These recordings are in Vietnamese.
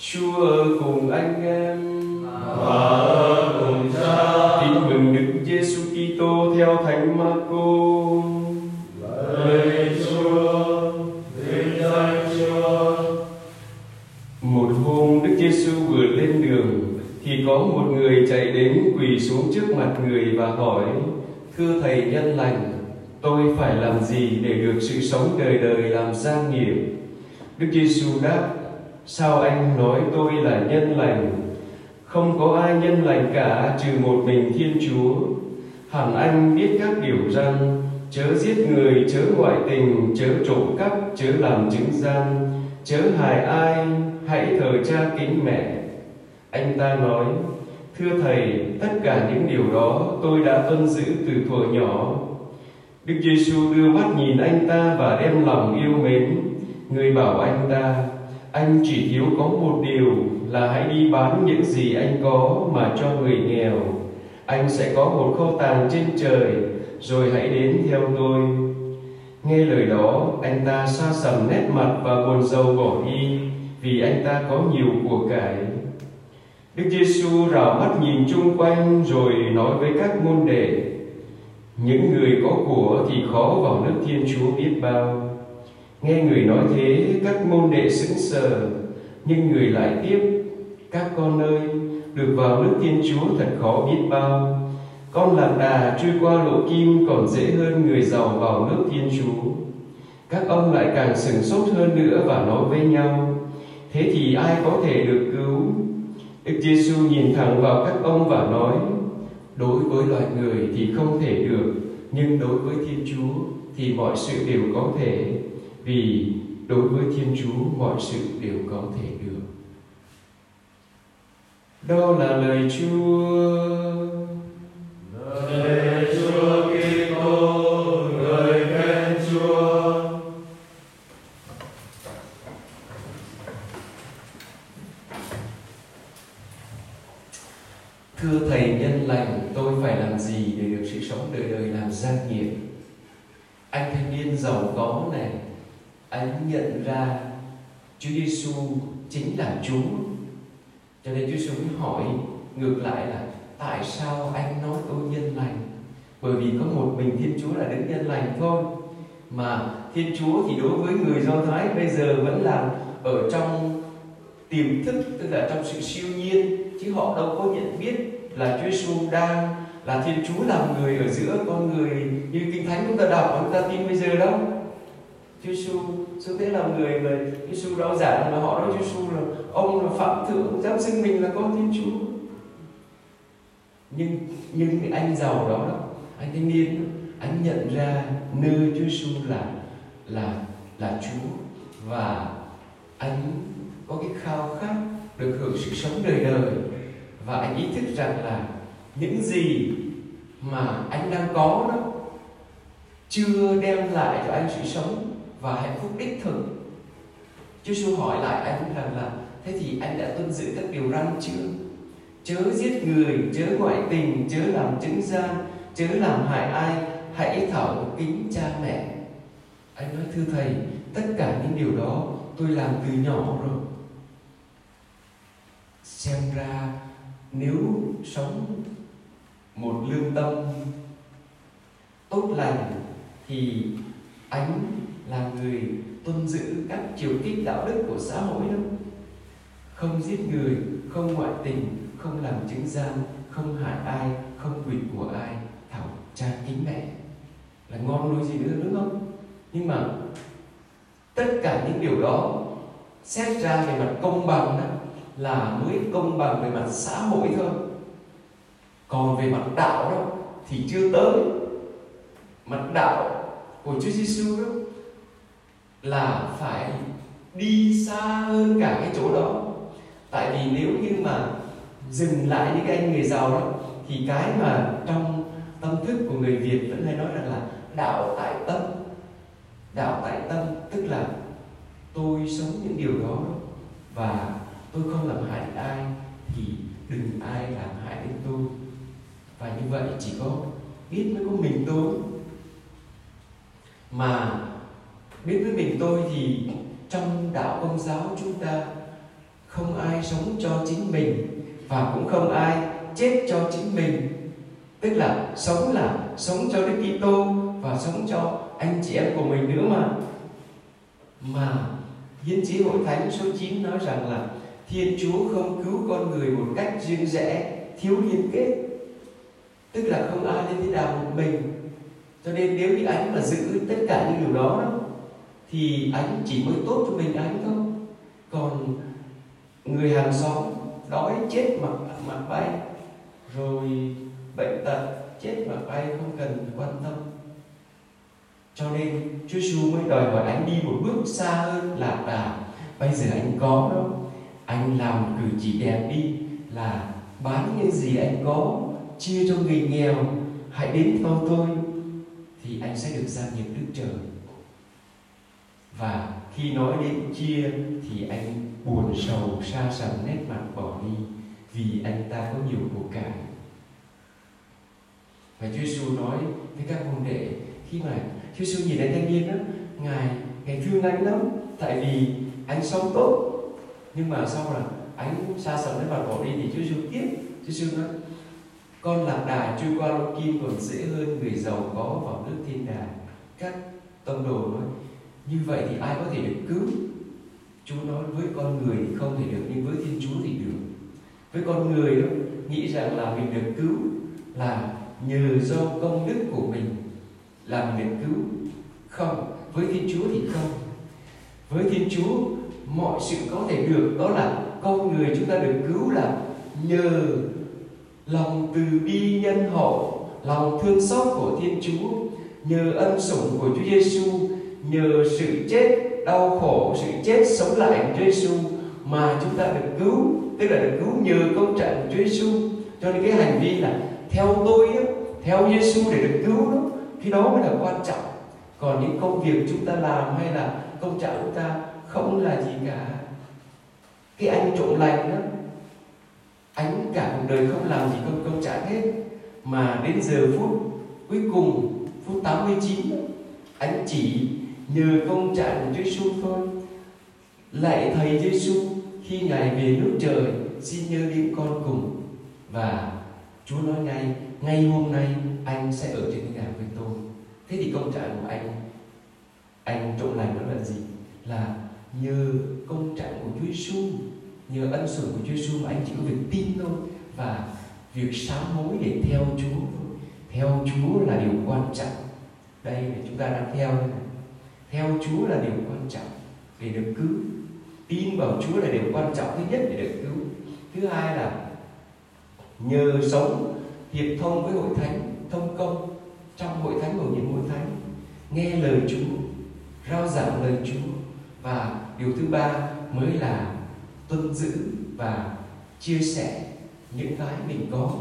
Chúa ở cùng anh em và ở cùng Cha. Tin mừng Đức Giêsu Kitô theo Thánh Marco. Lạy Chúa, vinh danh Chúa. Một hôm Đức Giêsu vừa lên đường thì có một người chạy đến quỳ xuống trước mặt người và hỏi: Thưa Thầy nhân lành, tôi phải làm gì để được sự sống đời đời làm gia nghiệp? Đức Giêsu đáp: Sao anh nói tôi là nhân lành? Không có ai nhân lành cả trừ một mình Thiên Chúa. Hẳn anh biết các điều răn: chớ giết người, chớ ngoại tình, chớ trộm cắp, chớ làm chứng gian, chớ hại ai, hãy thờ cha kính mẹ. Anh ta nói: Thưa Thầy, tất cả những điều đó tôi đã tuân giữ từ thuở nhỏ. Đức Giêsu đưa mắt nhìn anh ta và đem lòng yêu mến. Người bảo anh ta: Anh chỉ thiếu có một điều là hãy đi bán những gì anh có mà cho người nghèo. Anh sẽ có một kho tàng trên trời, rồi hãy đến theo tôi. Nghe lời đó, anh ta xa sầm nét mặt và buồn rầu bỏ đi, vì anh ta có nhiều của cải. Đức Giêsu rảo mắt nhìn chung quanh rồi nói với các môn đệ: Những người có của thì khó vào nước Thiên Chúa biết bao. Nghe người nói thế, các môn đệ sững sờ, nhưng người lại tiếp: Các con ơi, được vào nước Thiên Chúa thật khó biết bao. Con lạc đà trôi qua lỗ kim còn dễ hơn người giàu vào nước Thiên Chúa. Các ông lại càng sửng sốt hơn nữa và nói với nhau: Thế thì ai có thể được cứu? Đức Giêsu nhìn thẳng vào các ông và nói: Đối với loài người thì không thể được, nhưng đối với Thiên Chúa thì mọi sự đều có thể, vì đối với Thiên Chúa mọi sự đều có thể được. Đó là lời Chúa. Lạy Chúa Kitô, ngợi khen Chúa. Thưa Thầy nhân lành, tôi phải làm gì để được sự sống đời đời làm gia nghiệp? Anh thanh niên giàu có này, anh nhận ra Chúa Giêsu chính là Chúa. Cho nên Chúa Giêsu mới hỏi ngược lại là: Tại sao anh nói tôi nhân lành? Bởi vì có một mình Thiên Chúa là Đấng nhân lành thôi. Mà Thiên Chúa thì đối với người Do Thái bây giờ vẫn là ở trong tiềm thức, tức là trong sự siêu nhiên, chứ họ đâu có nhận biết là Chúa Giêsu đang là Thiên Chúa làm người ở giữa con người như Kinh Thánh chúng ta đọc và chúng ta tin bây giờ đâu. Chúa Giêsu xuất thế làm người mà Chúa Giêsu rao giảng mà họ nói Chúa Giêsu là ông là phạm thượng, dám xưng mình là con Thiên Chúa. Nhưng anh giàu đó, anh thanh niên, anh nhận ra nơi Chúa Giêsu là Chúa, và anh có cái khao khát được hưởng sự sống đời đời, và anh ý thức rằng là những gì mà anh đang có đó chưa đem lại cho anh sự sống và hạnh phúc đích thực. Chúa Giêsu hỏi lại anh rằng là: Thế thì anh đã tuân giữ các điều răn chưa? Chớ giết người, chớ ngoại tình, chớ làm chứng gian, chớ làm hại ai, hãy thảo kính cha mẹ. Anh nói: Thưa Thầy, tất cả những điều đó tôi làm từ nhỏ rồi. Xem ra nếu sống một lương tâm tốt lành thì anh là người tuân giữ các chiều kích đạo đức của xã hội đâu. Không giết người, không ngoại tình, không làm chứng gian, không hại ai, không quỵt của ai, thảo cha kính mẹ. Là ngon đôi gì nữa đúng không? Nhưng mà tất cả những điều đó xét ra về mặt công bằng đó, là mới công bằng về mặt xã hội thôi. Còn về mặt đạo đó thì chưa tới. Mặt đạo của Chúa Giêsu đó là phải đi xa hơn cả cái chỗ đó. Tại vì nếu như mà dừng lại những cái anh người giàu đó thì cái mà trong tâm thức của người Việt vẫn hay nói rằng là đạo tại tâm. Đạo tại tâm tức là tôi sống những điều đó và tôi không làm hại ai thì đừng ai làm hại đến tôi. Và như vậy chỉ có biết mới có mình tôi. Mà biết với mình tôi thì trong đạo Công giáo chúng ta không ai ai sống cho chính mình và cũng không ai chết cho chính mình. Tức là sống cho Đức Kitô và sống cho anh chị em của mình nữa mà Hiến chí Hội Thánh số 9 nói rằng là Thiên Chúa không cứu con người một cách riêng rẽ, thiếu liên kết. Tức là không ai lên thiên đàng một mình. Cho nên nếu như anh mà giữ tất cả những điều đó thì anh chỉ mới tốt cho mình anh thôi. Còn người hàng xóm đói chết mặc bay, rồi bệnh tật chết mặc bay, không cần quan tâm. Cho nên Chúa Giêsu mới đòi hỏi anh đi một bước xa hơn lạc đà. Bây giờ anh có đó, anh làm cử chỉ đẹp đi, là bán những gì anh có, chia cho người nghèo, hãy đến theo tôi, thì anh sẽ được gia nghiệp Đức Trời. Và khi nói đến chia thì anh buồn sầu xa sầm nét mặt bỏ đi, vì anh ta có nhiều của cải. Và Chúa Giêsu nói với các môn đệ, khi mà Chúa Giêsu nhìn anh thanh niên đó, Ngài thương anh lắm, tại vì anh sống tốt. Nhưng mà sau là anh xa sầm nét mặt bỏ đi thì Chúa Giêsu tiếp. Chúa Giêsu nói, con lạc đà trôi qua lỗ kim còn dễ hơn người giàu có vào nước thiên đàng. Các tông đồ nói, như vậy thì ai có thể được cứu? Chúa nói với con người thì không thể được, nhưng với Thiên Chúa thì được. Với con người đó, nghĩ rằng là mình được cứu là nhờ do công đức của mình là mình được cứu. Không, với Thiên Chúa thì không. Với Thiên Chúa mọi sự có thể được, đó là con người chúng ta được cứu là nhờ lòng từ bi nhân hậu, lòng thương xót của Thiên Chúa, nhờ ân sủng của Chúa Giêsu, nhờ sự chết đau khổ, sự chết sống lại của Chúa Giêsu mà chúng ta được cứu. Tức là được cứu nhờ công trạng của Chúa Giêsu. Cho nên cái hành vi là theo tôi đó, theo Giêsu để được cứu đó, khi đó mới là quan trọng. Còn những công việc chúng ta làm hay là công trạng chúng ta không là gì cả. Cái anh trộm lành đó, anh cả cuộc đời không làm gì công trạng hết, mà đến giờ phút cuối cùng, phút 89 đó, anh chỉ nhờ công trạng của Chúa Giêsu thôi. Lạy Thầy Giêsu, khi Ngài về nước trời, xin nhớ đến con cùng. Và Chúa nói ngay hôm nay anh sẽ ở trên thiên đàng với tôi. Thế thì công trạng của anh trộm lành đó là gì? Là nhờ công trạng của Chúa Giêsu, nhờ ân sủng của Chúa Giêsu mà anh chỉ có việc tin thôi, và việc sám hối để theo Chúa. Theo Chúa là điều quan trọng. Đây là chúng ta đang theo đây này. Theo Chúa là điều quan trọng để được cứu. Tin vào Chúa là điều quan trọng thứ nhất để được cứu. Thứ hai là nhờ sống hiệp thông với Hội Thánh, thông công trong Hội Thánh, bầu nhiệm Hội Thánh, nghe lời Chúa, rao giảng lời Chúa. Và điều thứ ba mới là tuân giữ và chia sẻ những cái mình có.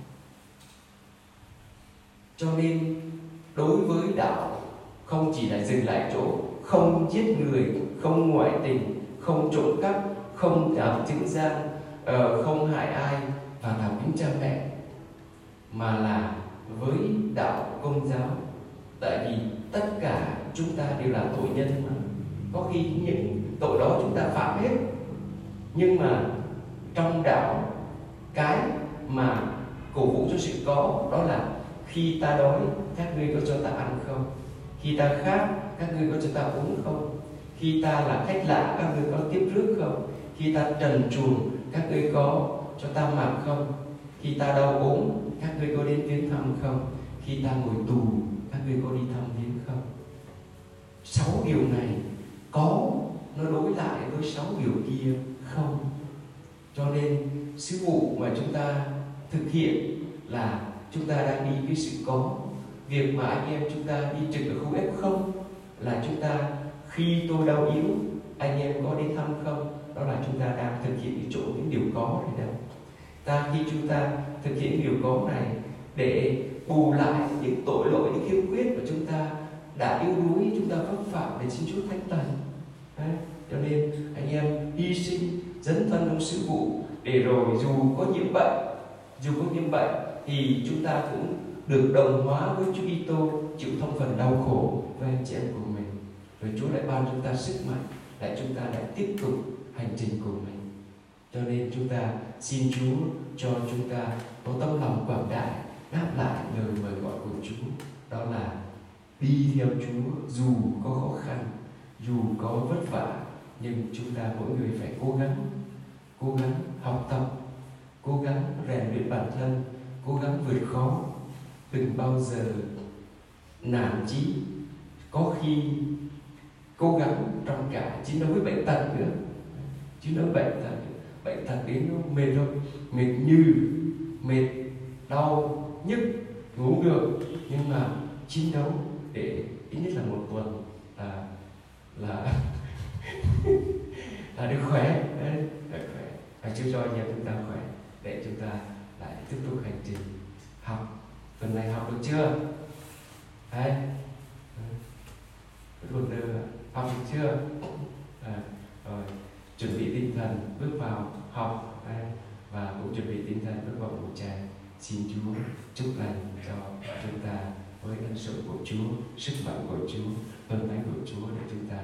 Cho nên đối với đạo không chỉ là dừng lại chỗ không giết người, không ngoại tình, không trộm cắp, không đảo chứng gian, không hại ai và thảo kính cha mẹ, mà là với đạo Công giáo. Tại vì tất cả chúng ta đều là tội nhân mà. Có khi những tội đó chúng ta phạm hết, nhưng mà trong đạo, cái mà cổ vũ cho sự có đó là khi ta đói các ngươi có cho ta ăn không? Khi ta khát các ngươi có cho ta uống không? Khi ta là khách lạ các ngươi có tiếp rước không? Khi ta trần truồng các ngươi có cho ta mặc không? Khi ta đau ốm các ngươi có đến viếng thăm không? Khi ta ngồi tù các ngươi có đi thăm viếng không? 6 điều này có, nó đối lại với 6 điều kia không. Cho nên sứ vụ mà chúng ta thực hiện là chúng ta đang đi với sự có. Việc mà anh em chúng ta đi trực ở khu F0 là chúng ta khi tôi đau yếu anh em có đến thăm không? Đó là chúng ta đang thực hiện cái chỗ những điều có này đâu. Khi chúng ta thực hiện điều có này để bù lại những tội lỗi, những khiếm khuyết mà chúng ta đã yếu đuối, chúng ta vấp phạm để xin Chúa thánh tần. Cho nên anh em hy sinh dấn thân trong sứ vụ để rồi dù có nhiễm bệnh thì chúng ta cũng được đồng hóa với Chúa Kitô, chịu thông phần đau khổ với anh chị em của mình. Rồi Chúa lại ban chúng ta sức mạnh để chúng ta lại tiếp tục hành trình của mình. Cho nên chúng ta xin Chúa cho chúng ta có tấm lòng quảng đại đáp lại lời mời gọi của Chúa, đó là đi theo Chúa dù có khó khăn, dù có vất vả, nhưng chúng ta mỗi người phải cố gắng học tập, cố gắng rèn luyện bản thân, cố gắng vượt khó, đừng bao giờ nản chí. Có khi cố gắng trong cả chiến đấu với bệnh tật nữa, chiến đấu bệnh tật đến nó mệt không, mệt như mệt, đau nhức, ngủ không được, nhưng mà chiến đấu để ít nhất là 1 tuần là là được khỏe, khỏe. Và Chúa cho anh em chúng ta khỏe để chúng ta lại tiếp tục hành trình học. Tuần này học được chưa? Đấy, còn học được chưa? Rồi chuẩn bị tinh thần bước vào học, và cũng chuẩn bị tinh thần bước vào buổi tràng. Xin Chúa chúc lành cho chúng ta với ân sủng của Chúa, sức mạnh của Chúa, ơn thánh của Chúa để chúng ta